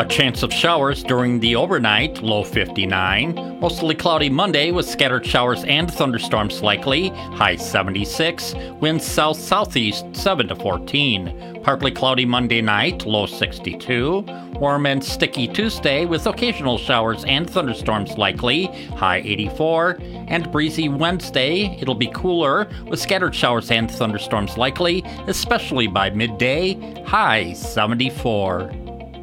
chance of showers during the overnight, low 59. Mostly cloudy Monday with scattered showers and thunderstorms likely, high 76. Winds south-southeast 7 to 14. Partly cloudy Monday night, low 62. Warm and sticky Tuesday with occasional showers and thunderstorms likely, high 84. And breezy Wednesday, it'll be cooler with scattered showers and thunderstorms likely, especially by midday, high 74.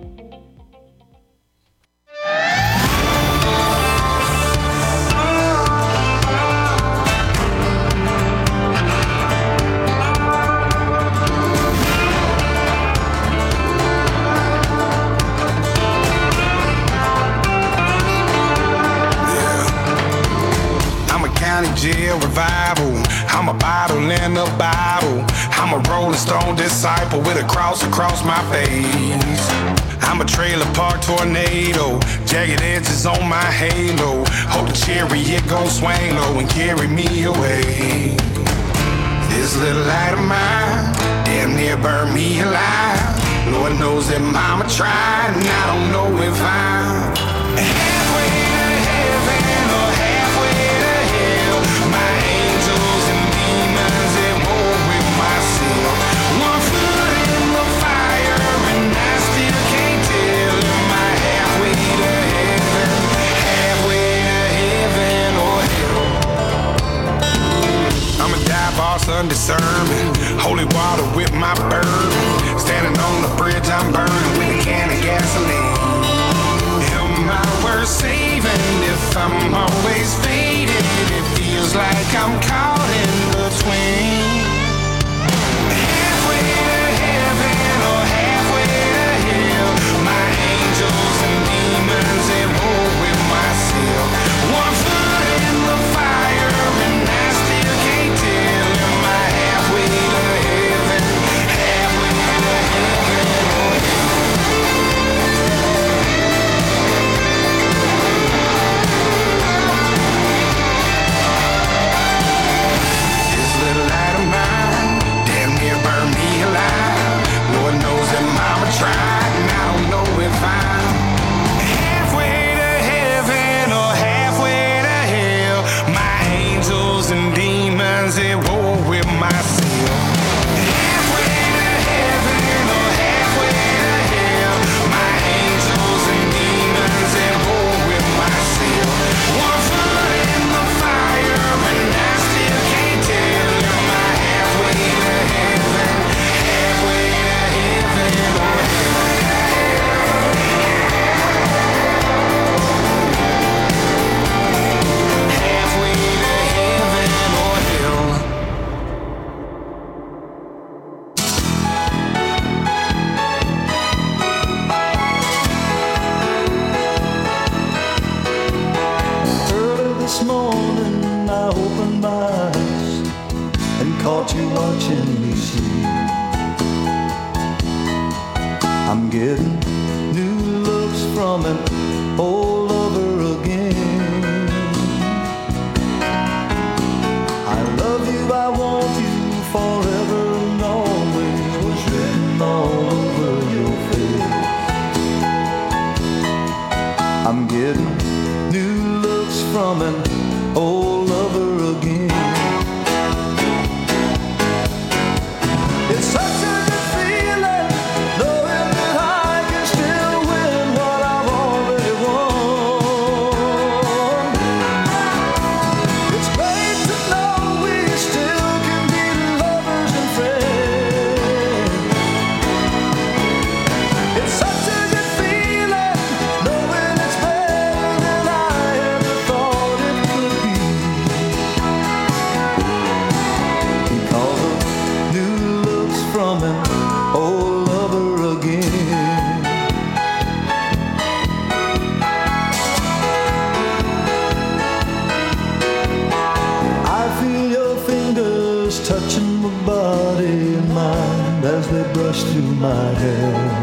Jail revival. I'm a bottle in a Bible. I'm a Rolling Stone disciple with a cross across my face. I'm a trailer park tornado, jagged edges on my halo. Hope the chariot gon' swing low and carry me away. This little light of mine damn near burned me alive. Lord knows that mama tried, and I don't know if I'm halfway to heaven or halfway to hell. My angels and demons at war with myself. One foot in the fire and I still can't tell. Am I halfway to heaven, halfway to heaven or hell? I'm a dive boss undiscerning, holy water with my burden. Standing on the bridge I'm burning with a can of gasoline. Am I worth saving if I'm always faded? It feels like I'm caught in between. Halfway to heaven or halfway to hell. My angels and demons at war with myself. One foot in the fire and I still can't tell. Am I halfway to heaven, halfway to heaven or hell? This little light of mine damn near burned me alive. Lord knows that mama tried, and I don't know if I'm halfway to heaven or halfway to hell. My angels and demons at war with myself. Halfway to heaven or halfway to hell. My angels and demons at war with myself. One foot in the fire and I still can't tell. Am I halfway to heaven, halfway to heaven or halfway to heaven or hell? Early this morning I opened my eyes and caught you watching me sleep. I'm getting new looks from an old lover again. I love you, I want you forever and always was written all over your face. I'm getting new looks from an old lover again. It's such a good feeling, knowing that I can still win what I've already won. It's great to know we still can be lovers and friends. It's such a good feeling, knowing it's better than I ever thought it could be. Because of new looks from an old lover again. I feel your fingers touching my body and mind as they brush through my hair.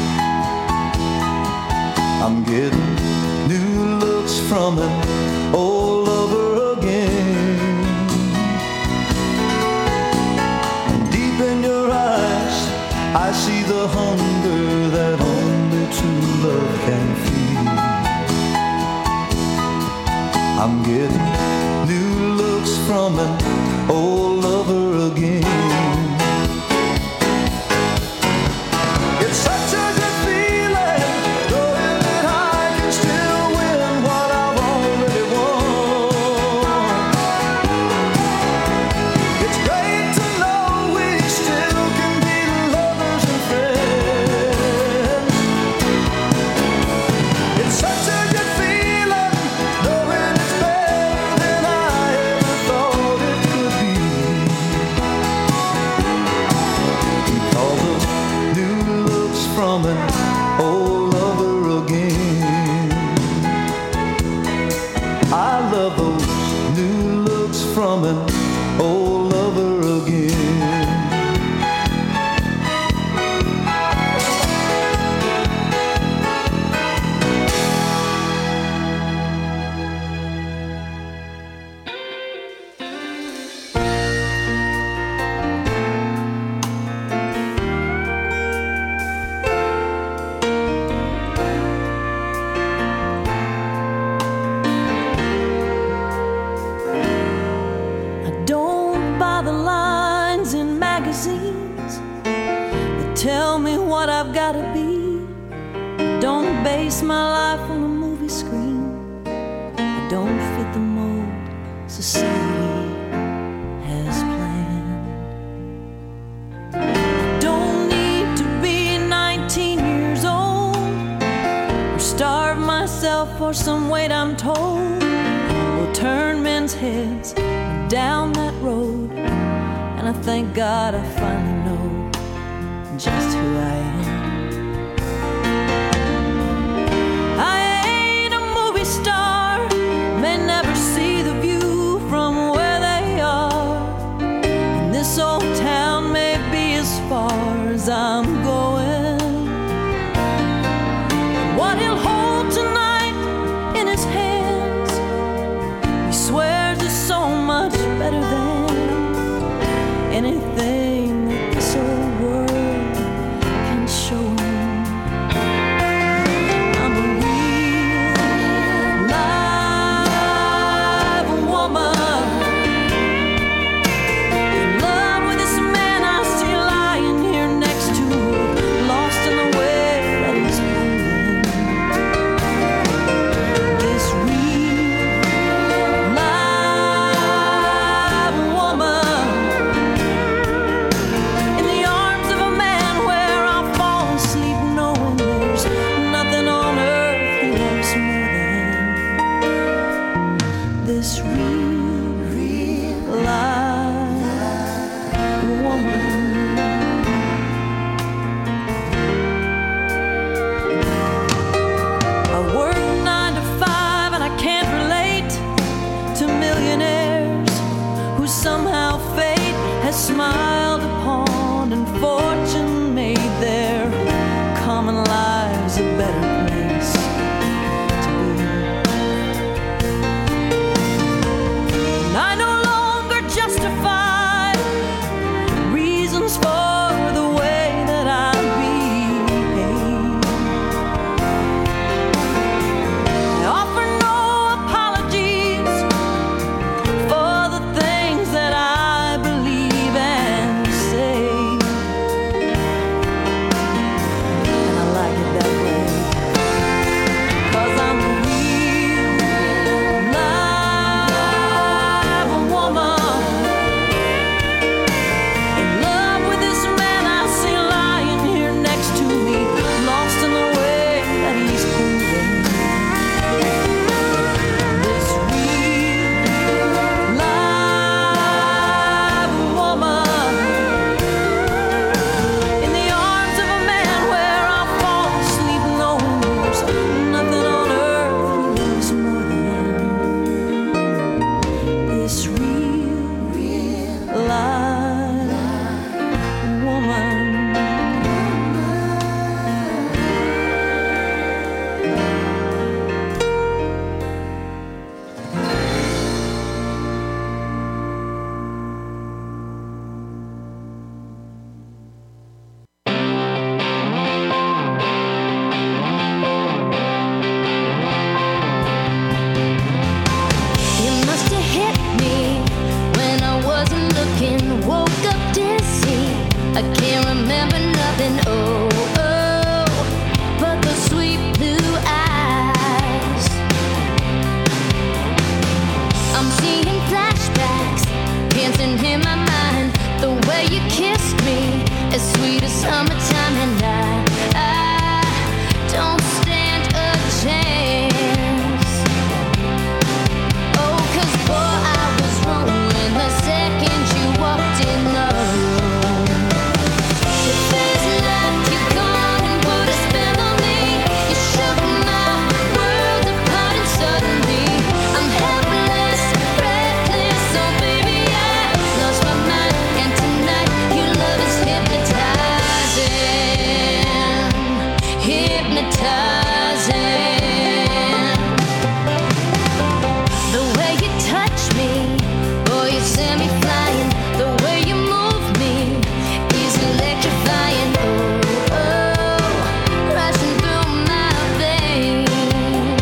I'm getting new looks from an old lover again. And deep in your eyes I see the hunger that only true love I'm getting new looks from an old lover again. It's such a good feeling, knowing that I can still win what I've already won. It's great to know we still can be lovers and friends. It's such a good feeling, knowing it's better than I ever thought it could be. Because of new looks from an old lover again. I love those new looks from an old lover again. I don't buy the lines in magazines that tell me what I've got to be. I don't base my life on a movie screen. I don't fit the mold society has planned. I don't need to be 19 years old or starve myself for some weight I'm told will turn men's heads down that road. And I thank God I finally know just who I am. I ain't a movie star, may never see the view from where they are, and this old town may be as far as I'm going. What he'll hold tonight in his hands, he swears is so much better than anything that this old world can show him. I'm a real live woman, in love with this man I see lying here next to remember nothing, oh, oh, but the sweet blue eyes. I'm seeing flashbacks dancing in my mind. The way you kissed me, as sweet as summertime, and I don't stand a chance. Oh, 'cause boy, I was wrong when the second you walked in the room. It feels like you're gone and put a spell on me. You shook my world apart and suddenly I'm helpless, breathless. Oh baby, I lost my mind, and tonight your love is hypnotizing, hypnotizing. The way you touch me, boy, you send me flying. The way you move me is electrifying. Oh, oh, rushing through my veins.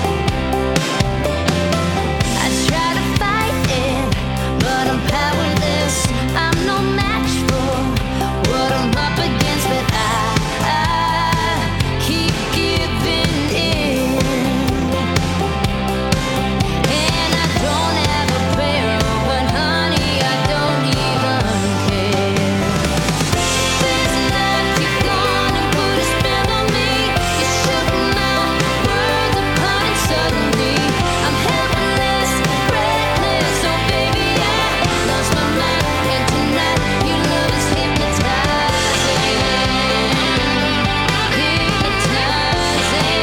I try to fight it, but I'm powerless. I'm no match for what I'm up against, but I keep giving in. And I don't have a prayer, but honey, I don't even care. Feels like you're gone and put a spell on me. You shook my world apart and suddenly I'm helpless, breathless. Oh baby, I lost my mind, and tonight your love is hypnotizing, hypnotizing.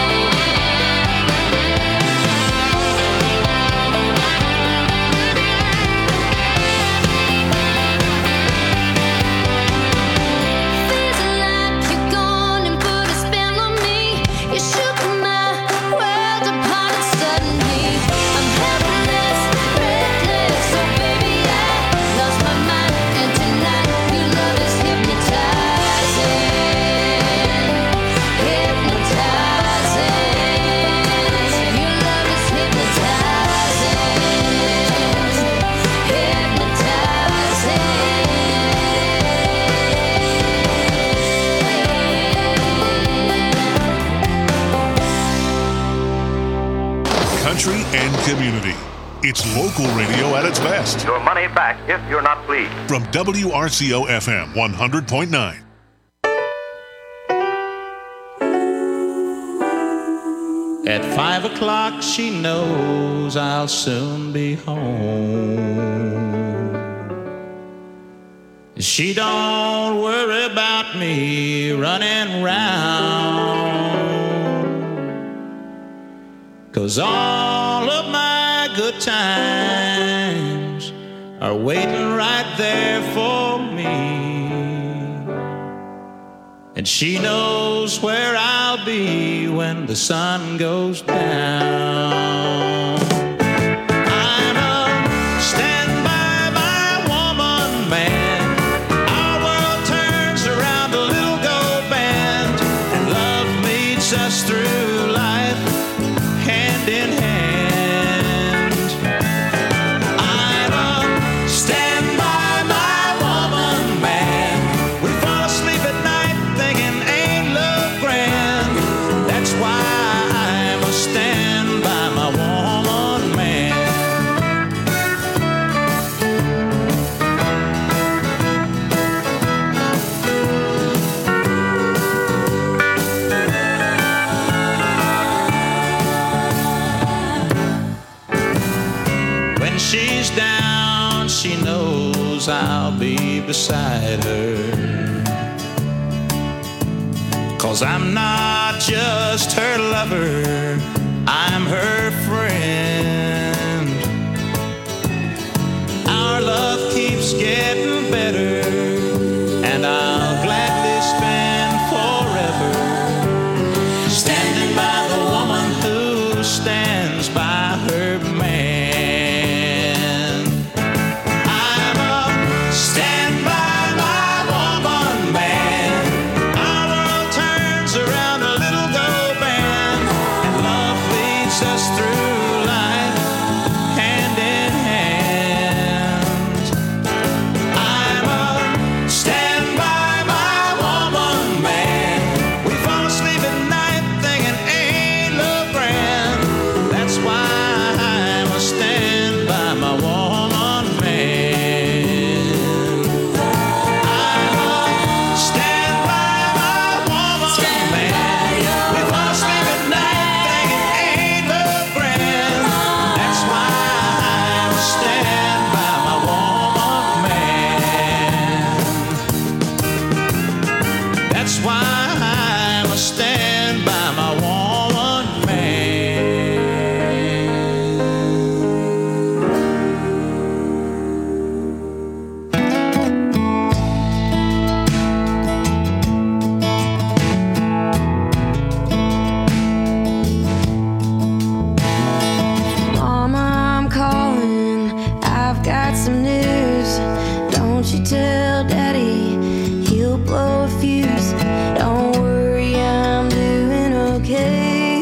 Feels like you're gone and put a spell on me. You shook my world apart and suddenly I'm helpless, breathless. Oh baby, I lost my mind, and tonight your love is hypnotizing, hypnotizing. Your love is hypnotizing, Country and community. It's local radio at its best. Your money back if you're not pleased. From WRCO FM 100.9. At 5 o'clock, she knows I'll soon be home. She don't worry about me running round, 'cause all of my good times are waiting right there for me. And she knows where I'll be when the sun goes down. I'm a stand by my woman, man. Our world turns around a little gold band, and love meets us through life hand in hand. I'm a stand by my woman, man. We fall asleep at night thinking ain't love grand. That's why I'm a stand by my woman, man. When she's down, she knows I'll be beside her. 'Cause I'm not just her lover, I'm her friend. Our love keeps getting better, and I'll gladly spend forever standing by the woman who stands by her man. I'm a stand by my woman, man. Our world turns around a little gold band, and love leads us through life hand in hand. I'm a why I must stand by my woman man. Mama, I'm calling. I've got some news. Don't you tell Daddy, he'll blow a fuse. Don't worry, I'm doing okay.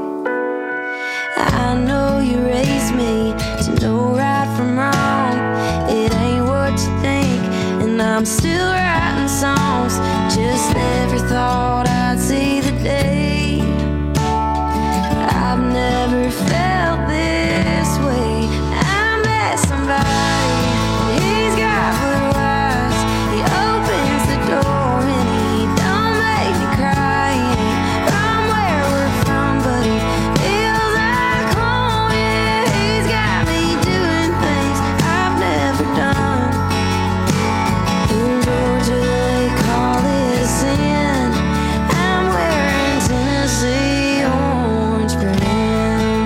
I know you raised me to know right from wrong. It ain't what you think, and I'm still writing songs. Just never thought I'd see the day. I've never felt this way. I met somebody, he's got blue eyes. He opens the door and he don't make me cry. He ain't from where we're from, but he feels like home. Yeah, he's got me doing things I've never done. In Georgia they call it sin. I'm wearing Tennessee orange for him.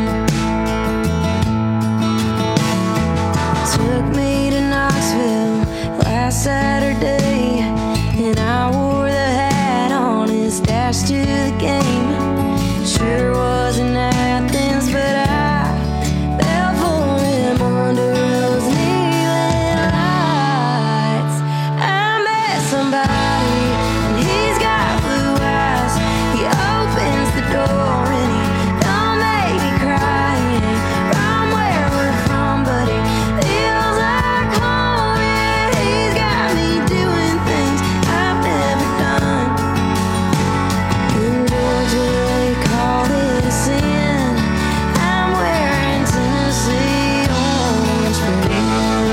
Took me to Knoxville last Saturday, and I wore the hat on his dash to the game. Sure wasn't Athens, but I fell for him under those neon lights. I met somebody, and he's got blue eyes. He opens the door and he don't make me cry. He ain't from where we're from, but he feels like home. Yeah, he's got me doing things I've never done. In Georgia they call it sin. I'm wearing Tennessee orange for him.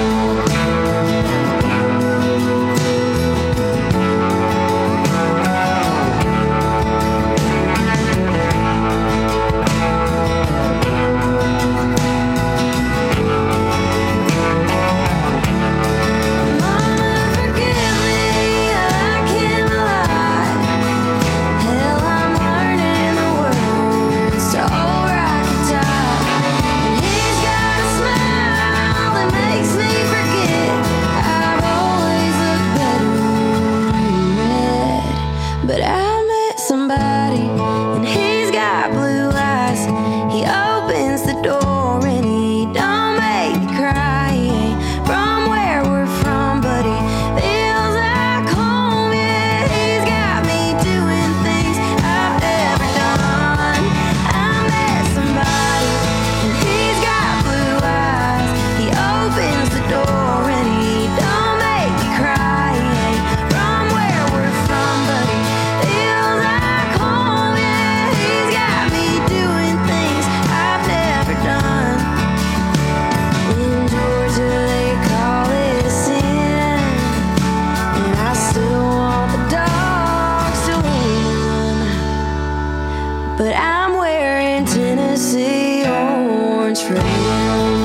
Mama, forgive me, I can't lie. Hell, I'm learning the words to Old Rocky Top. And he's got a smile that makes me forget I've always looked better in red. But I met somebody, and he's got blue eyes. He opens the door and he don't make me cry. He ain't from where we're from, but he feels like home. Yeah, he's got me doing things I've never done. I met somebody, and he's got blue eyes. He opens the door and he don't make me cry. He ain't from where we're from, but he feels like home. Yeah, he's got me doing things I've never done. In Georgia they call it sin, and I still want the dogs to win. But I'm wearing Tennessee orange for him.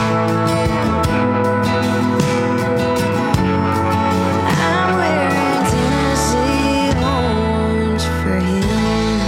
I'm wearing Tennessee orange for him.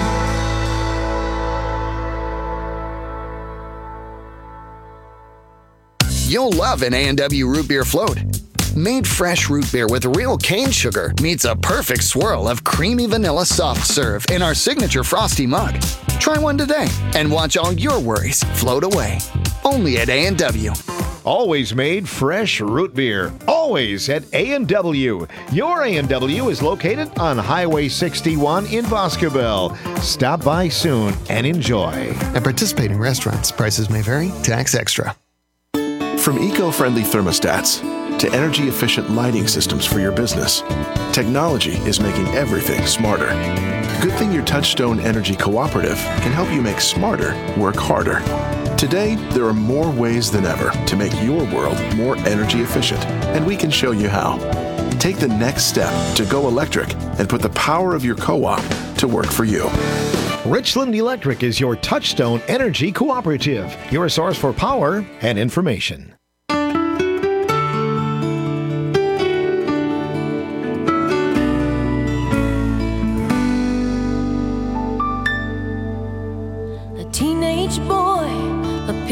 You'll love an A&W root beer float. Made fresh root beer with real cane sugar meets a perfect swirl of creamy vanilla soft serve in our signature frosty mug. Try one today and watch all your worries float away. Only at A&W. Always made fresh root beer. Always at A&W. Your A&W is located on Highway 61 in Boscobel. Stop by soon and enjoy. At participating restaurants, prices may vary. Tax extra. From eco-friendly thermostats to energy-efficient lighting systems for your business, technology is making everything smarter. Good thing your Touchstone Energy Cooperative can help you make smarter work harder. Today, there are more ways than ever to make your world more energy efficient, and we can show you how. Take the next step to go electric and put the power of your co-op to work for you. Richland Electric is your Touchstone Energy Cooperative, your source for power and information.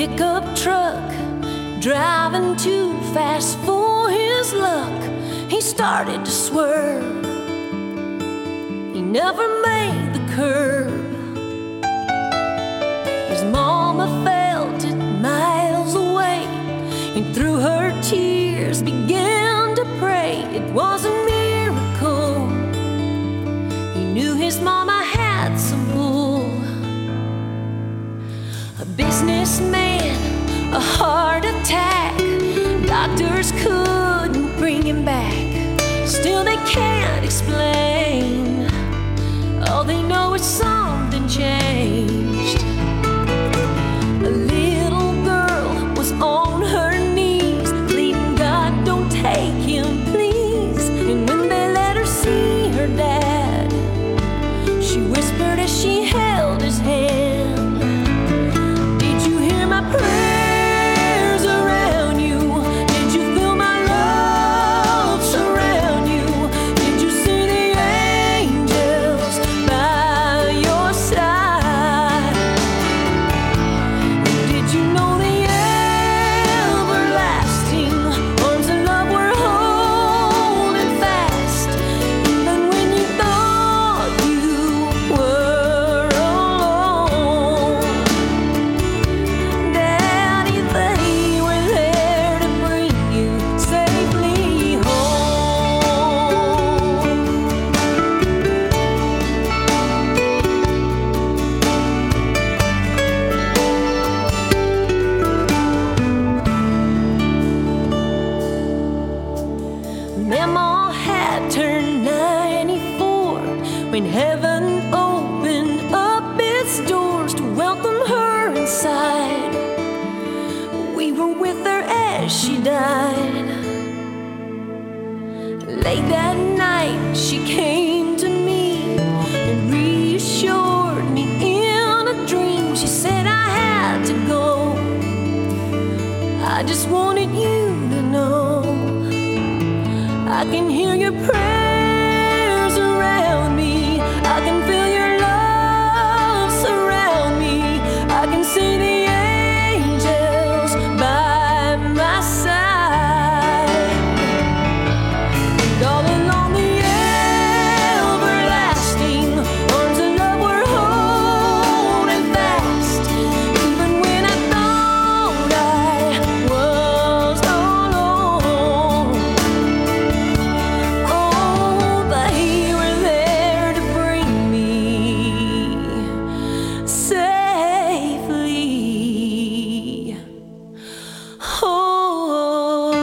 pickup truck, driving too fast for his luck. He started to swerve. He never made the curve. His mama felt it miles away, and through her tears began to pray. It was a miracle. He knew his mama had some pull. A businessman, a heart attack. Doctors couldn't bring him back. Still they can't explain. All they know is something changed. A little girl was on her knees, pleading, God, don't take him, please. And when they let her see her dad, she whispered as she held his hand, did you hear my prayers around you? Did you feel my love surround you? Did you see the angels by your side? Did you know the everlasting arms of love were holding fast, even when you thought you were alone? Daddy, they were there to bring you safely home. Mama had turned 94 when heaven opened up its doors to welcome her inside. We were with her as she died. Late that night she came to me and reassured me in a dream. She said I had to go. I just wanted you to know I can hear your prayers around me. I can feel your love surround me. I can see the angels by my side. And all along the everlasting arms of love were holding fast, even when I thought I was alone. Oh, but he were there to bring me safely home.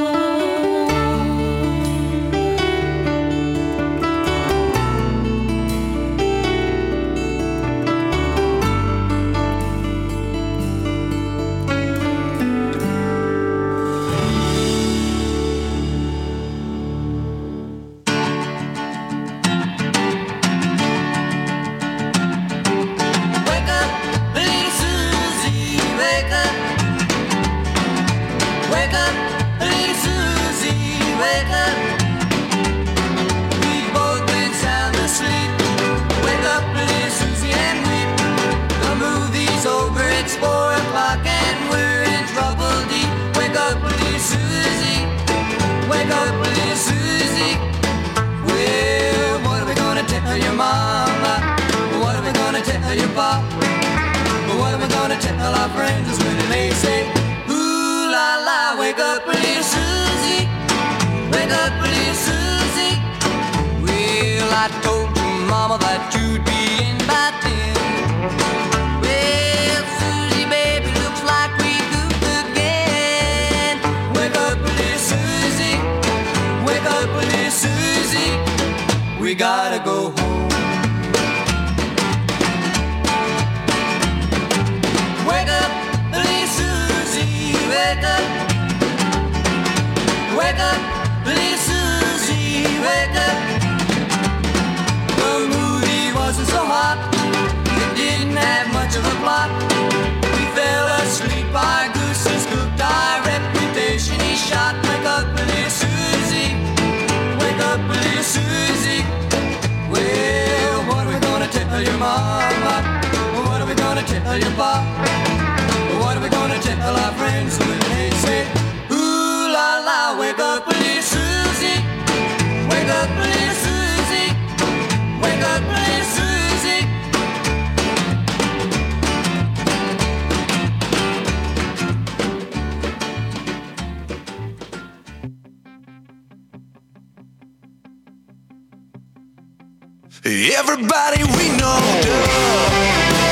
Wake up, little Susie, wake up. Wake up, little Susie, wake up. We've both been sound asleep. Wake up, little Susie, and weep. The movie's over, it's 4 o'clock, and we're in trouble deep. Wake up, little Susie. Wake up, little Susie. Well, what are we gonna tell your mama? What are we gonna tell your pop? What are we gonna tell our friends when they say, ooh la la, wake up, little Susie. Wake up, little Susie. Well, I told your mama that you'd be in by 10. Well, Susie, baby, looks like we goofed again. Wake up, little Susie. Wake up, little Susie. We gotta go home. Wake up, little Susie, wake up. Wake up, little Susie, wake up. The movie wasn't so hot, it didn't have much of a plot. We fell asleep, our goose is cooked, our reputation is shot. Wake up, little Susie, wake up, little Susie. Well, what are we gonna tell your mama? What are we gonna tell your pop? What are we gonna tell Well, our friends when they said, ooh la la, wake up, little Susie. Wake up, little Susie. Wake up, little Susie. Everybody we know does.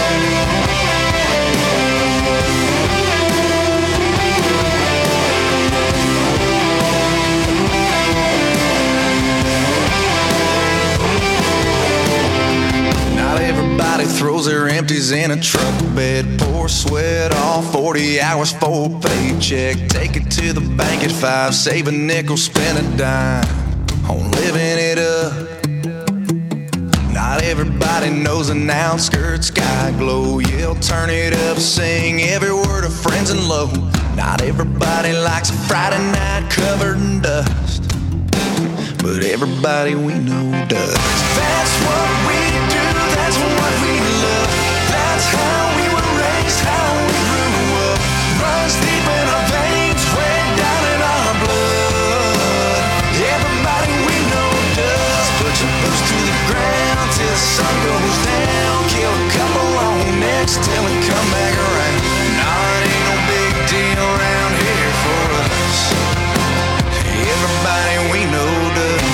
Not everybody throws their empties in a truck bed. Pour sweat off 40 hours for a paycheck. Take it to the bank at 5. Save a nickel, spend a dime on living it up. Not everybody knows an outskirts sky glow. Yell, turn it up, sing every word of Friends in Low. Not everybody likes a Friday night covered in dust, but everybody we know does. That's what we do, that's what we love. That's how we were raised, how we grew up. Runs deep in our veins, way down in our blood. Everybody we know does. Put your boots to the ground till the sun goes down. Kill a couple on next till we come back around. Nah, it ain't no big deal around here for us. Everybody we know does.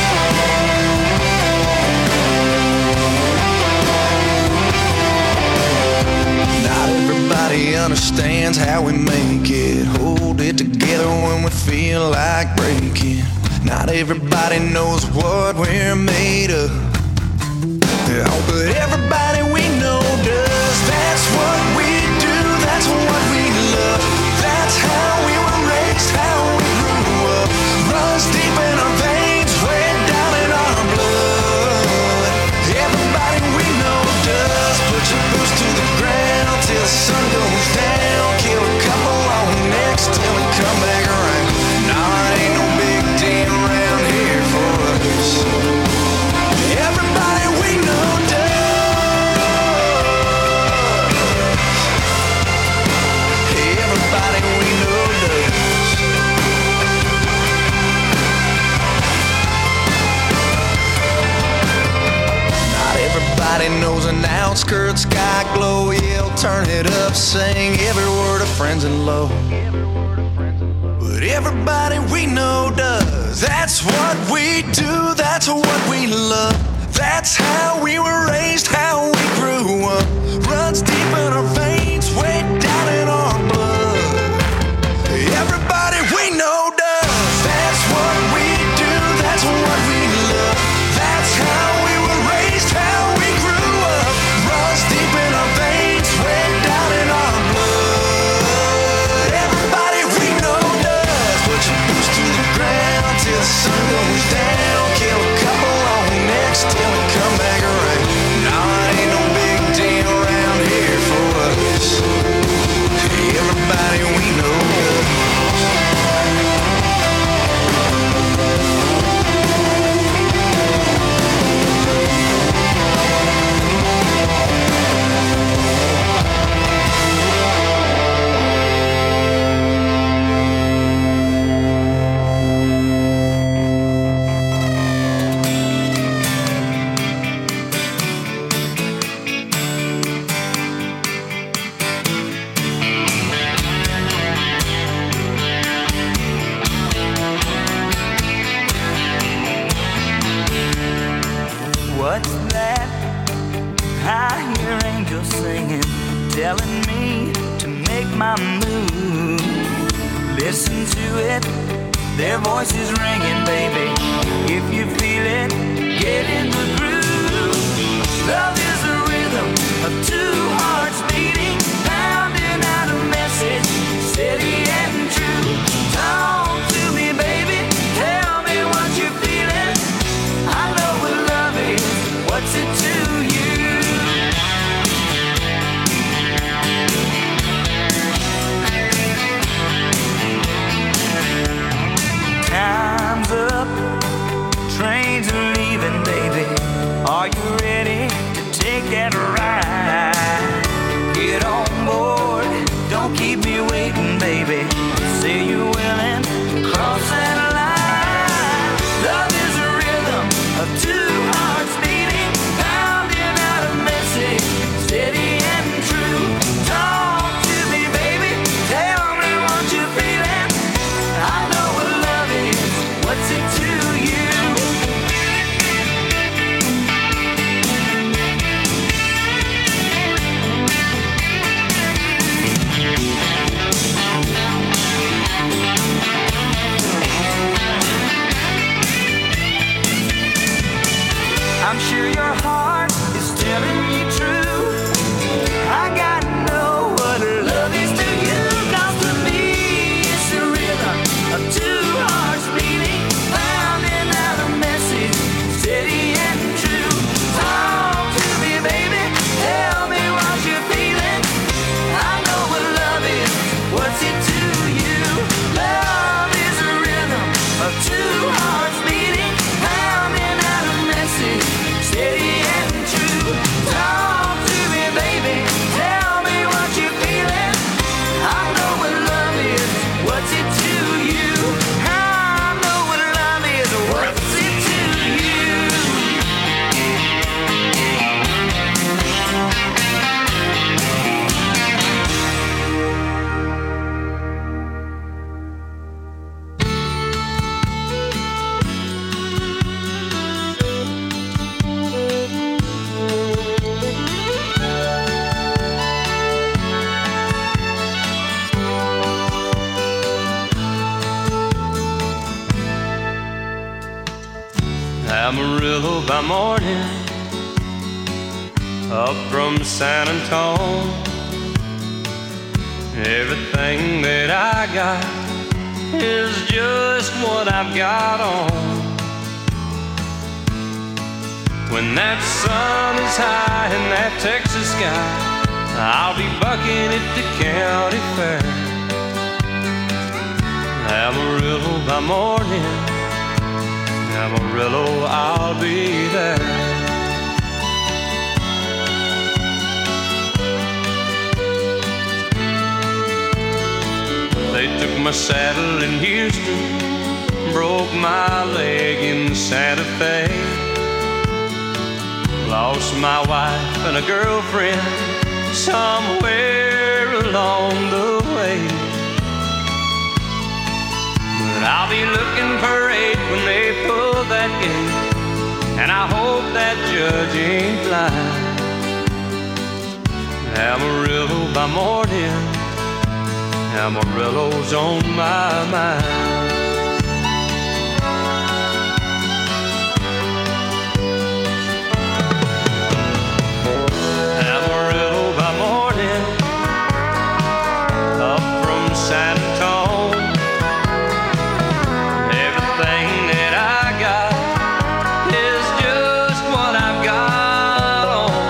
Not everybody understands how we make it. Hold it together when we feel like breaking. Not everybody knows what we're made of. Oh, but everybody we know does. That's what we do, that's what we love. That's how we were raised, how we grew up. Runs deep in our veins, way down in our blood. Everybody we know does. Put your boots to the ground till the sun goes down. Kill a couple on next till we come back around. Nah, it ain't no big deal around here for us. Everybody we know does. Everybody we know does. Not everybody knows an outskirts sky glow. Yell, turn it up, sing every word of Friends in Low. But everybody we know does. That's what we do, that's what we love. That's how we were raised, how we grew up. Runs deep in our veins, way down in our blood. Everybody we know does. That's what we do, that's what we love. That's how we were raised, how we grew up. Runs deep in our veins, way down in our blood. Everybody we know does. Put your boots to the ground till the sun goes down. Kill a couple on next till we come back around. Nah, it ain't no big deal around here for us. Everybody we know does. What's that? I hear angels singing, telling me to make my move. Listen to it, their voices ringing, baby. If you feel it, get in the groove. Love is the rhythm of two hearts beating, pounding out a message, steady and true. Talk to me, baby, tell me what you're feeling. I know what love is, what's it to you? Time's up, trains are leaving, baby. your heart is telling you true. I gotta know what love is to you. 'Cause to me it's the rhythm of two hearts beating, found in out a message steady and true. Talk to me, baby, tell me what you're feeling. I know what love is, what's it to you? Love is a rhythm of two hearts beating, found in out a message steady and true. Talk to me, baby, tell me what you're feeling. I know what love is, what's it to you? I know what love is, what's it to you? Amarillo by morning, up from San Antone. Everything that I got is just what I've got on. When that sun is high in that Texas sky, I'll be bucking at the county fair. Amarillo by morning, Amarillo, I'll be there. They took my saddle in Houston, broke my leg in Santa Fe. Lost my wife and a girlfriend somewhere along the way. But I'll be looking for 8 when they pull that gate, and I hope that judge ain't lying. Amarillo by morning, Amarillo's on my mind. Amarillo by morning, up from San Antone. Everything that I got is just what I've got on.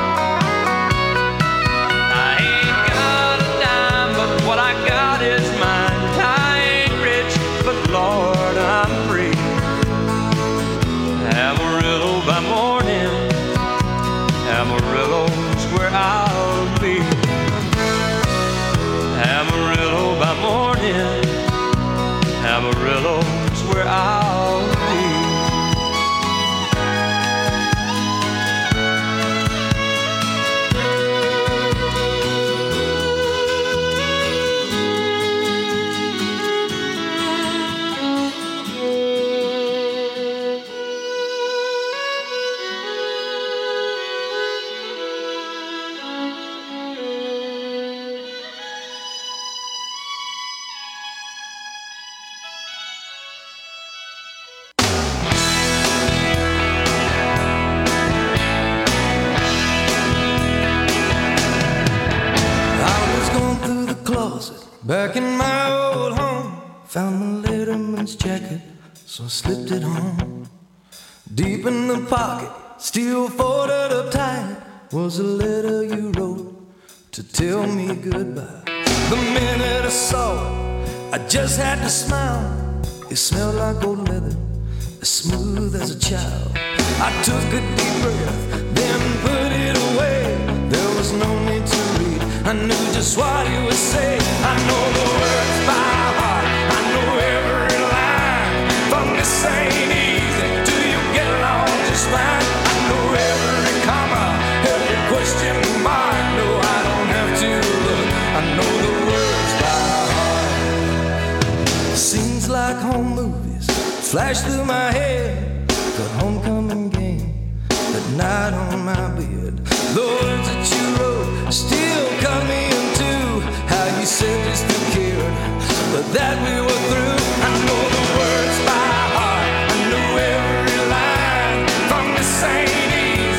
I ain't got a dime, but what I got is mine. I ain't rich, but Lord, I'm free. Amarillo by morning, Amarillo's where I'll be. Amarillo by morning, Amarillo's where I'll be. Back in my old home, found my letterman's jacket, so I slipped it on. Deep in the pocket, still folded up tight, was a letter you wrote to tell me goodbye. The minute I saw it, I just had to smile. It smelled like old leather, as smooth as a child. I took a deep breath, then put it away. There was no need to read, I knew just what he would say. I know the words by heart, I know every line. From this ain't easy, do you get along just fine? I know every comma, every question mark. No, I don't have to look, I know the words by heart. Scenes like home movies flash through my head. The homecoming game, that night on my bed. The words that you wrote still cut me in two. How you said you still cared, but that we were through. I know the words by heart, I know every line. From this ain't easy,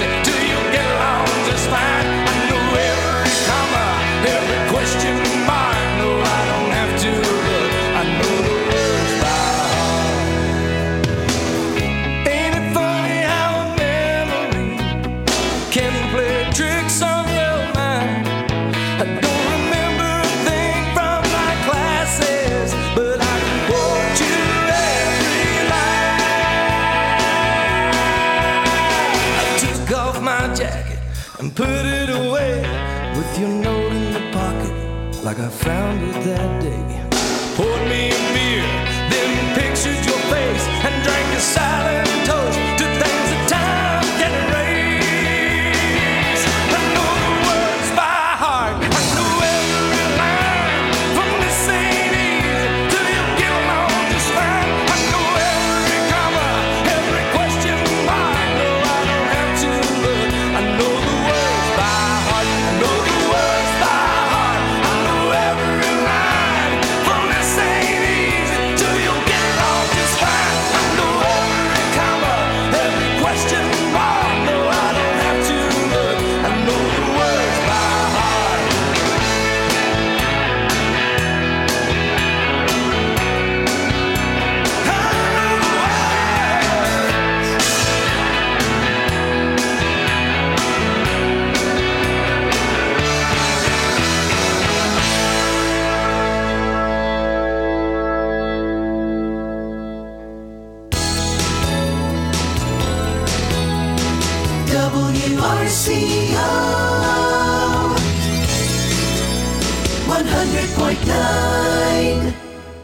my jacket and put it away with your note in the pocket like I found it that day. Poured me a beer, then pictured your face and drank a silent toast to things that time can erase. I know the words by heart, I know every line. From this ain't easy till you get along just fine. I know every comma, every question mark. No, I don't have to look. I know the words by heart. I know the words by heart. I know every line. From this ain't easy till you get along just fine. I know every comma, every question mark. No, I don't have to look. I know the words by heart. WRCO 100.9.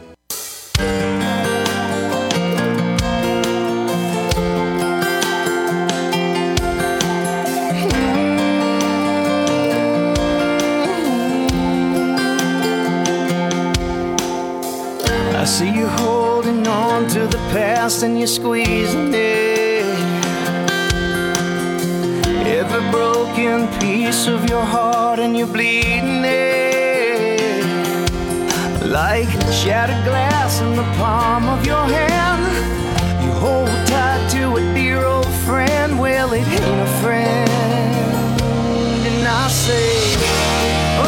I see you holding on to the past and you're squeezing it. Every broken piece of your heart and you're bleeding it. Like shattered glass in the palm of your hand. You hold tight to a dear old friend. Well, it ain't a friend. And I say, oh,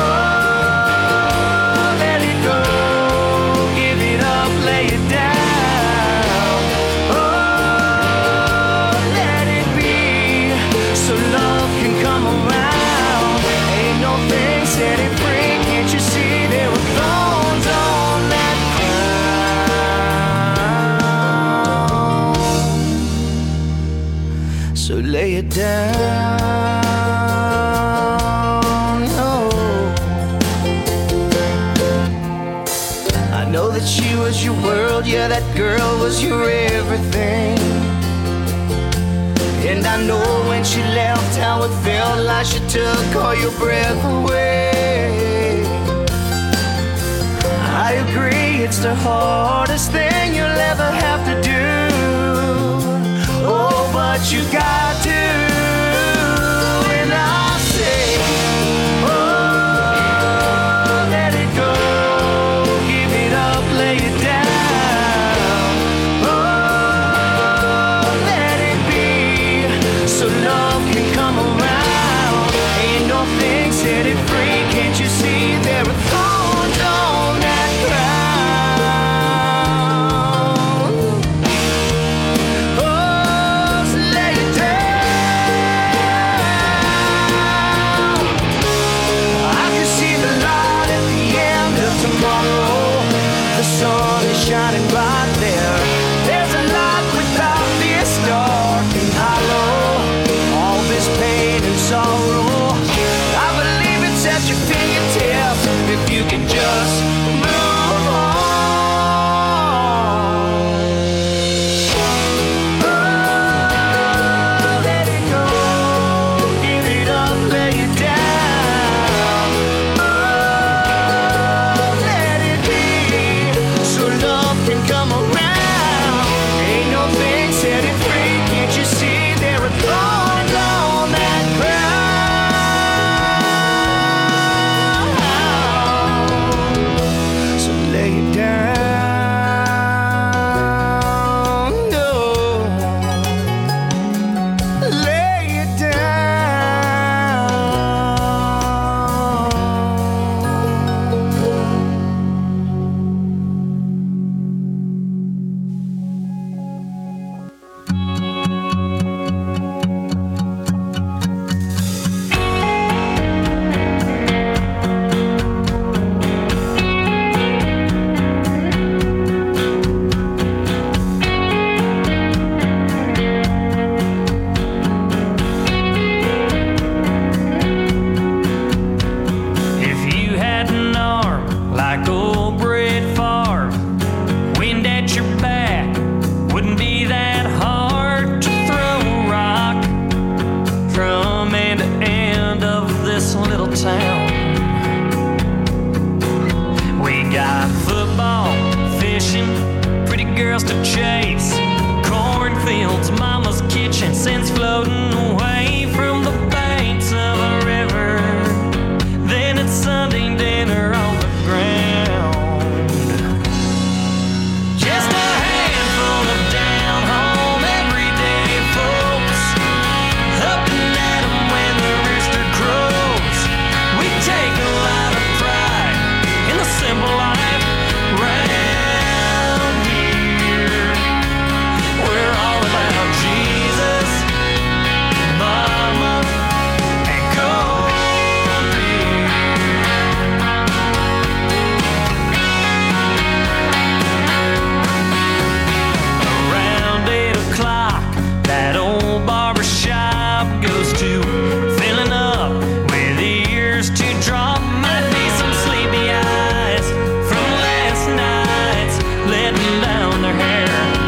let it go. Give it up, lay it down. Oh, let it be. So love can come around. Ain't no thing set it free. Can't you see there were thorns on that crown? So lay it down. Oh. I know that she was your world. Yeah, that girl was your everything. And I know when she left how it felt like she took all your breath away. I agree, it's the hardest thing you'll ever have to do. Oh, but you got to. And I say, oh, let it go. Give it up, lay it down. Oh, let it be. So love can come around. Ain't no thing set it free. Can't you see there are thorns on that crown? Oh, so lay it down. this little town. We got football, fishing, pretty girls to chase, cornfields, mama's kitchen, scents floating away from the banks of a river. Then it's Sunday dinner on the ground. Just a handful of down-home everyday folks, up and at 'em when the rooster crows. We take a lot of pride in the simple life round here. We're all about Jesus, Mama, and cold beer. Around 8 o'clock, that old barber shop goes to filling up with ears to drop. Might be some sleepy eyes from last night's letting down their hair.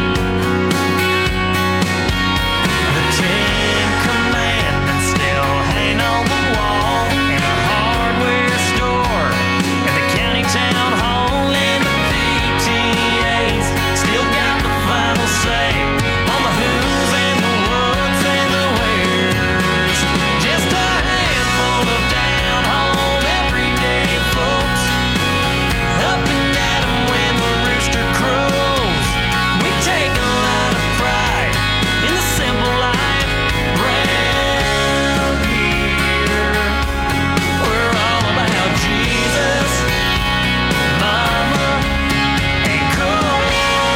The 10 Commandments still hang on the wall in a hardware store at the county town hall, and the PTA's still got the final say on the who's and the what's and the where's. Just a handful of down-home everyday folks, up and at 'em when the rooster crows. We take a lot of pride in the simple life round here. We're all about Jesus, Mama, and cold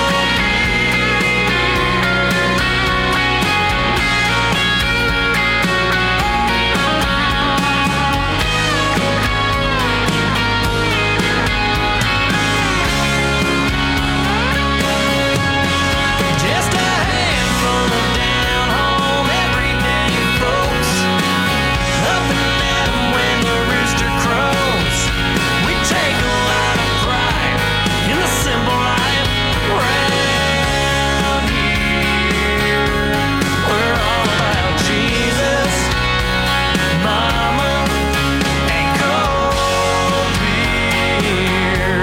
Just a handful of down-home everyday folks, up and at 'em when the rooster crows. We take a lot of pride in the simple life round here. We're all about Jesus, Mama, and cold beer.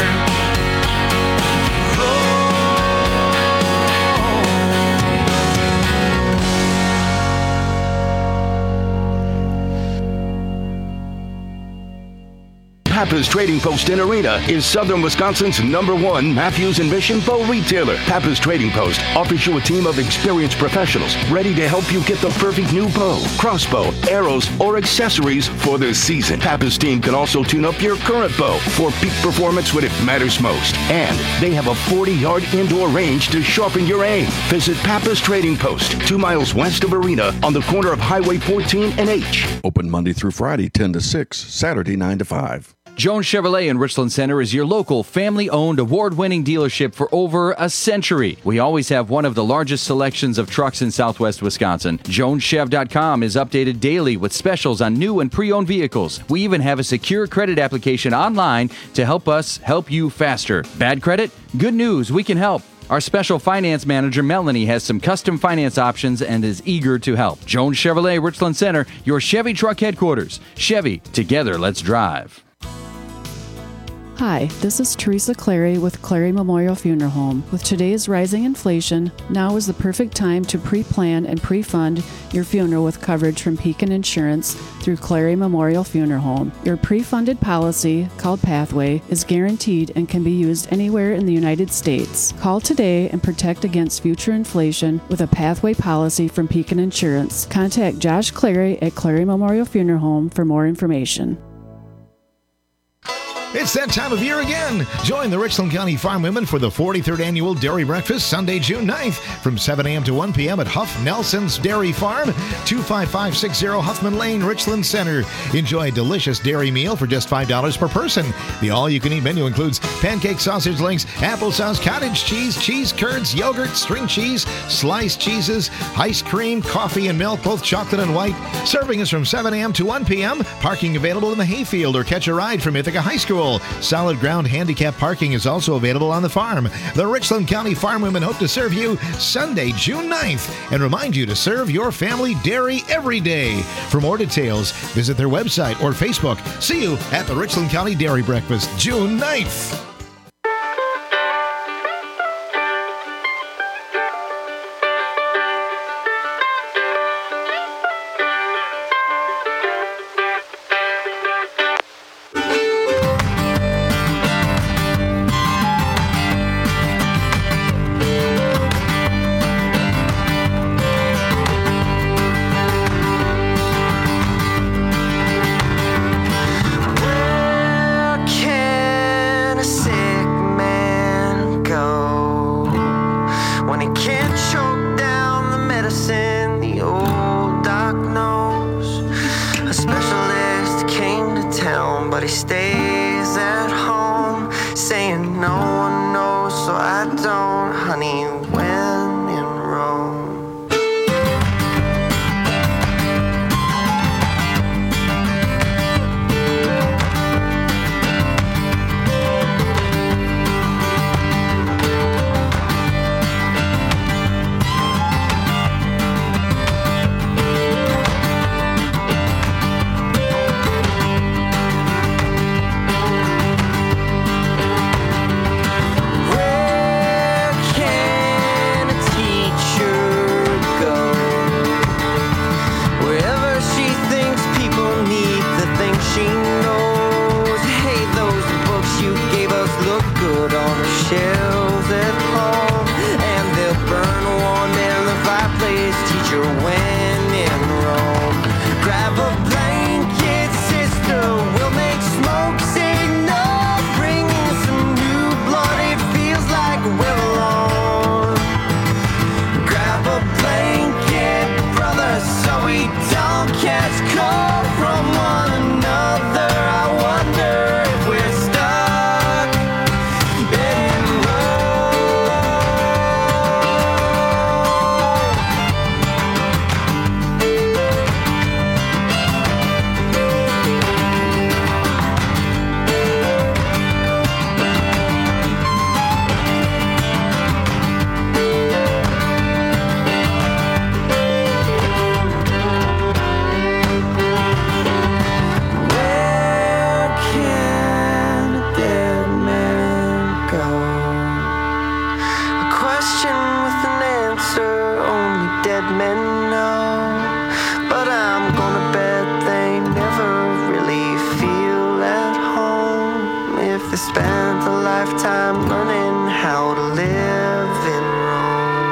Pappas Trading Post in Arena is Southern Wisconsin's #1 Matthews and Mission bow retailer. Pappas Trading Post offers you a team of experienced professionals ready to help you get the perfect new bow, crossbow, arrows, or accessories for this season. Pappas team can also tune up your current bow for peak performance when it matters most. And they have a 40-yard indoor range to sharpen your aim. Visit Pappas Trading Post, 2 miles west of Arena on the corner of Highway 14 and H. Open Monday through Friday, 10 to 6, Saturday, 9 to 5. Jones Chevrolet in Richland Center is your local family-owned award-winning dealership for over a century. We always have one of the largest selections of trucks in southwest Wisconsin. JonesChev.com is updated daily with specials on new and pre-owned vehicles. We even have a secure credit application online to help us help you faster. Bad credit? Good news, we can help. Our special finance manager, Melanie, has some custom finance options and is eager to help. Jones Chevrolet, Richland Center, your Chevy truck headquarters. Chevy, together, let's drive. Hi, this is Teresa Clary with Clary Memorial Funeral Home. With today's rising inflation, now is the perfect time to pre-plan and pre-fund your funeral with coverage from Pekin Insurance through Clary Memorial Funeral Home. Your pre-funded policy, called Pathway, is guaranteed and can be used anywhere in the United States. Call today and protect against future inflation with a Pathway policy from Pekin Insurance. Contact Josh Clary at Clary Memorial Funeral Home for more information. It's that time of year again. Join the Richland County Farm Women for the 43rd Annual Dairy Breakfast, Sunday, June 9th, from 7 a.m. to 1 p.m. at Huff Nelson's Dairy Farm, 25560 Huffman Lane, Richland Center. Enjoy a delicious dairy meal for just $5 per person. The all-you-can-eat menu includes pancake sausage links, applesauce, cottage cheese, cheese curds, yogurt, string cheese, sliced cheeses, ice cream, coffee, and milk, both chocolate and white. Serving is from 7 a.m. to 1 p.m. Parking available in the hayfield or catch a ride from Ithaca High School. usual. Solid ground handicap parking is also available on the farm. The Richland County Farm Women hope to serve you Sunday, June 9th, and remind you to serve your family dairy every day. For more details, visit their website or Facebook. See you at the Richland County Dairy Breakfast, June 9th. Where can a sick man go when he can't choke down the medicine the old doc knows? A specialist came to town, but he stays at home, saying no one knows, so I don't, honey, when in Rome. Where can a teacher go? Wherever she thinks people need the things she knows. Hey, those books you gave us look good on the shelves at home, and they'll burn warm in the fireplace. Teacher, when in Rome, grab a blanket, sister. We'll make smoke signals, bringing some new blood. It feels like we're alone. Grab a blanket, brother, so we don't catch cold from one another. I wonder if we're stuck in Where can a dead man go? A question with an answer only dead men know. But I'm gonna bet they never really feel at home if they spent a lifetime learning how to live in Rome.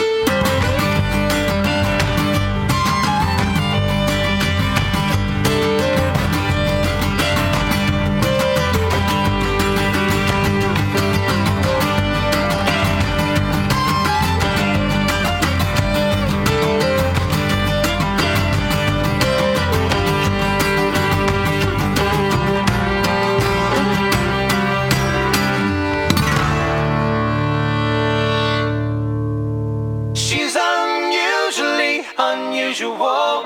She's unusually unusual.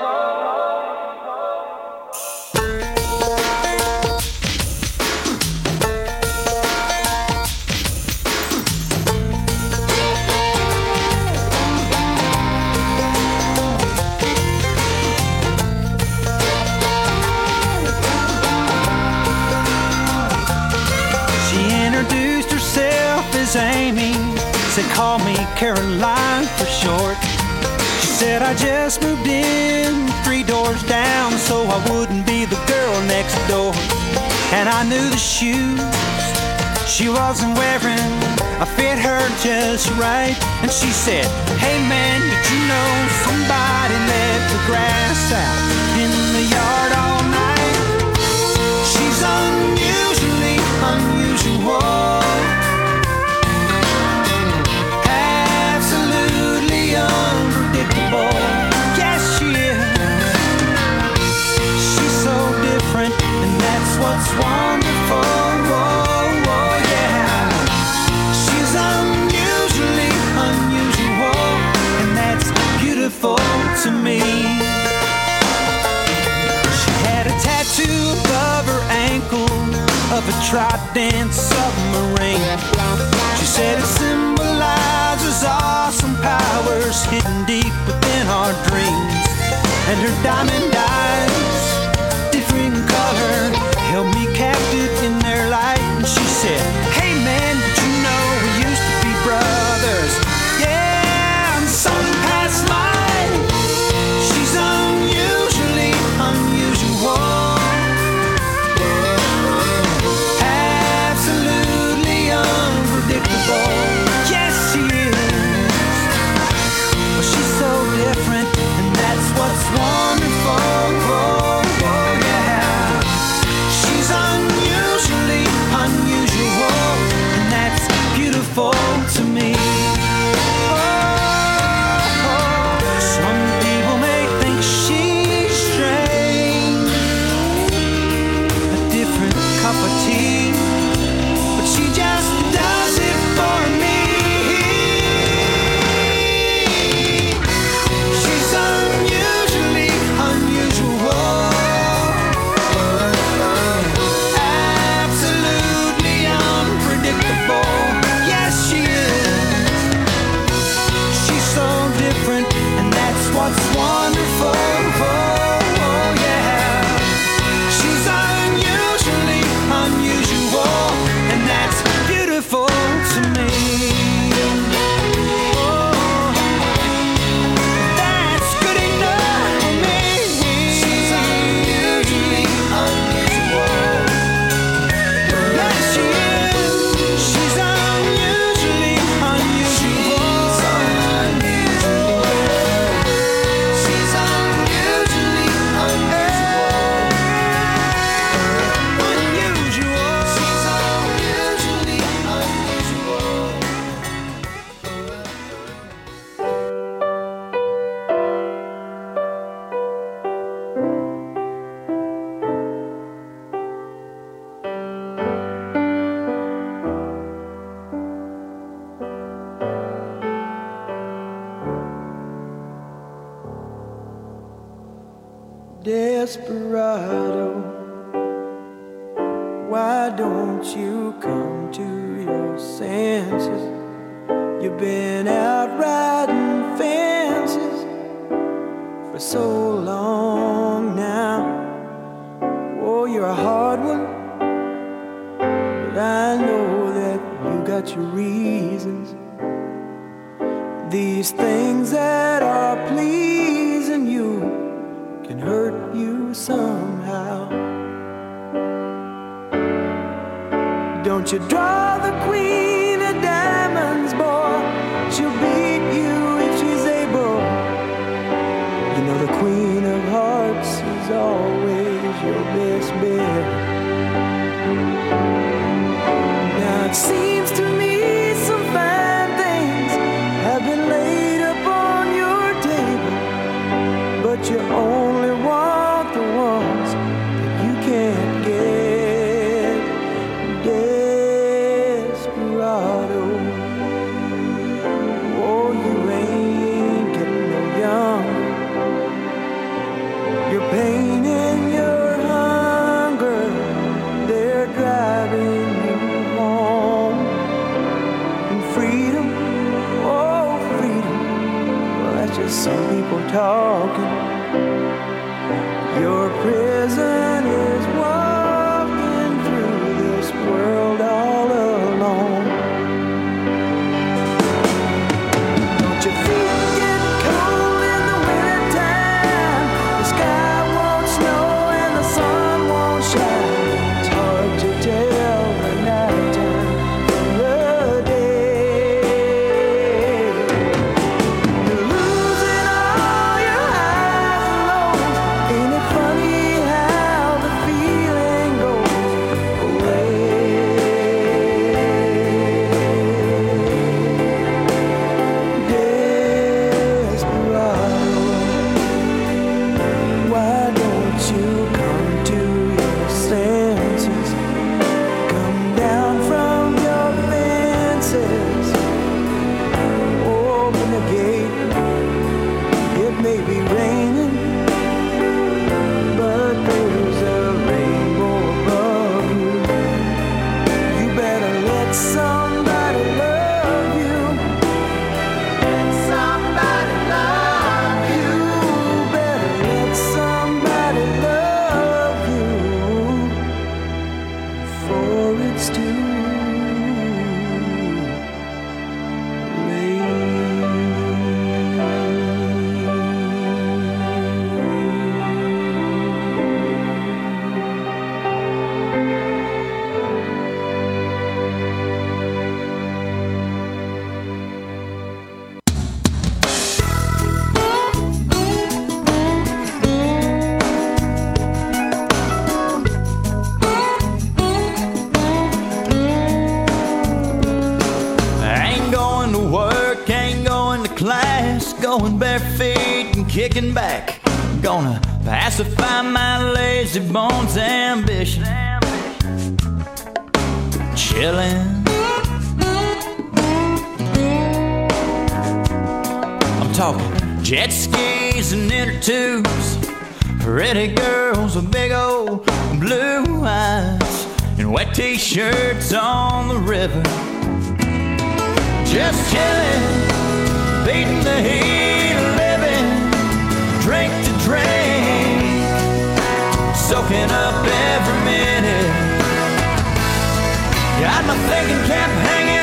She introduced herself as Amy, said call me Caroline for short. She said I just moved in 3 doors down, so I wouldn't be the girl next door. And I knew the shoes she wasn't wearing, I fit her just right. And she said, hey man, did you know somebody let the grass out in the yard all night? She's unusually unusual, absolutely unpredictable. Yes, she is. She's so different, and that's what's wonderful. Whoa, whoa, yeah. She's unusually unusual, and that's beautiful to me. Trident submarine. She said it symbolizes awesome powers hidden deep within our dreams. And her diamond eyes, different color, held me captive in their light. And she said, hey man, did you know we used to be brothers? Yeah, and something past life. She's unusually unusual. Absolutely unpredictable. Yes, she is. But she's so different, and that's what's wonderful. Oh, yeah. She's unusually unusual, and that's beautiful to me. Some people may think she's strange, a different cup of tea, but she just does it for me. She's unusually unusual, absolutely unpredictable. Yes, she is. She's so different, and that's what's wonderful. Oh, yeah. She's unusually unusual, and that's beautiful to me. Oh, that's good enough for me. She's unusually unusual. Yes, she is. She's unusually unusual. She's unusually unusual. Unusual. She's unusually unusual. Desperado, why don't you come to your senses? You've been out riding fences for so long now. Oh, you're a hard one, but I know that you got your reasons. These things that are pleasing you can hurt you somehow. Don't you draw the queen of diamonds, boy. She'll beat you if she's able. You know the queen of hearts is always your best bet. Now it seems to me some fine things have been laid upon your table, but you only want the ones that you can't get. Desperado, oh, you ain't getting no younger. Your pain and your hunger, they're driving you home. And freedom, oh, freedom, well, that's just some people talking. Your prison is walking through this world all alone. Don't your feet get cold in the wintertime? The sky won't snow and the sun won't shine. It's hard to tell the nighttime from the day. You're losing all your highs and lows. Ain't it funny how kicking back, gonna pacify my lazy bones ambition. Chillin'. I'm talking jet skis and inner tubes, pretty girls with big old blue eyes, and wet t-shirts on the river. Just chillin', beating the heat of living, drink to drink, soaking up every minute. Got my thinking cap hanging